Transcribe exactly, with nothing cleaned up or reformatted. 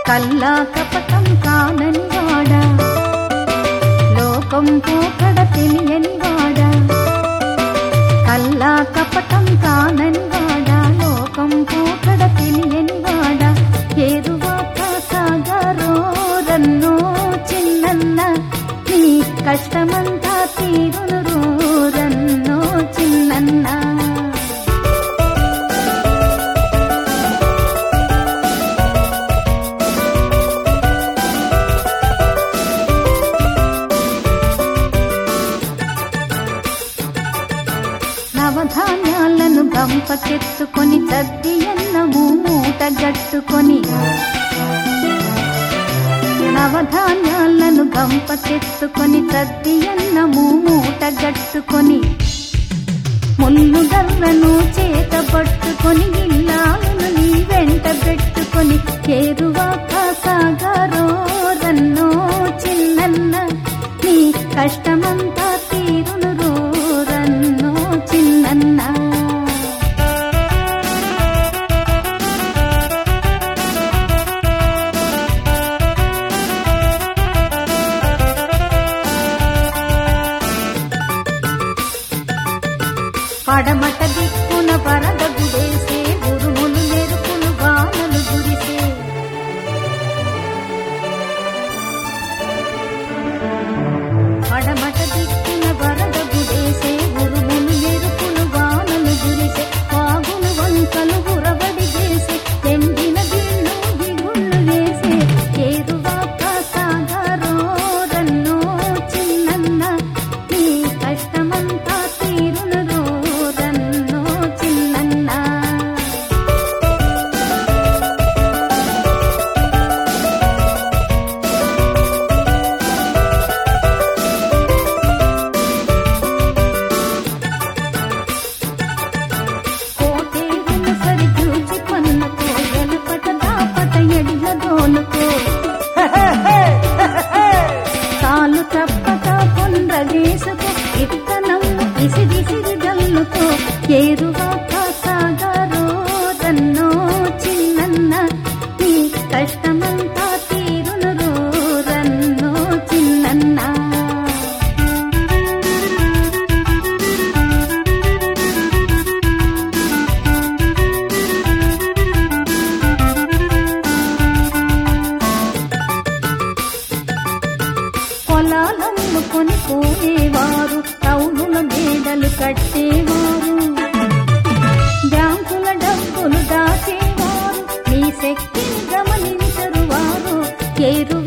కల్లా కపటం కానని వాడా, లోకం పోకడ తెలియని వాడా. కల్లా కపటం కానని వాడా, లోకం పోకడ తెలియని వాడా. ఏరువాక సాగరో రన్నో చిన్నన్న, నీ కష్టమంతా తీరును రన్నో చిన్నన్న. నవధాన్యాలను గంపకెత్తుకొని సద్ది అన్నము మూట గట్టుకొని, నవధాన్యాలను గంపకెత్తుకొని సద్ది అన్నము మూట గట్టుకొని, ముళ్ళు గర్రను చేత పట్టుకొని ఇల్లాలను నీ వెంట పెట్టుకొని. చేరువాక సాగరో రన్నో చిన్నన్న, నీ కష్టమంతా తీరును రన్నో చిన్నన్న. పడమట దిక్కున వరద గుడేసే, ఉరుములు మెరుపులు వానలు గురిసే. పడమట దిక్కున వరద గుడేసే, ఉరుములు మెరుపులు వానలు గురిసే. వాగులు వంకలు ఉరబడి చేసే, ఎండిన గిళ్ళు దిగుళ్ళు వేసే. ఏరువాక సాగరో రన్నో చిన్నన్న, నీ కష్టమంతా తీరును రన్నో చిన్నన్న. కోటేరును సరి చూచి పన్నుకో, ఎలపట దాపట ఎడిల దోనుకో. కాలు తప్పక కొండ వేసుకో, ఇత్తనం ఇసిరిసిరి జల్లుకో. ఏరువాక సాగరో రన్నో చిన్నన్న, నీ కష్టమంతా తీరును రన్నో చిన్నన్న. పొలాలమ్ముకొని పోయేవారు, టౌనుల మేడలు కట్టేవారు, బ్యాంకుల డబ్బులు దాచేవారు, నీ శక్తిని గమనించరు వారు. ఏరు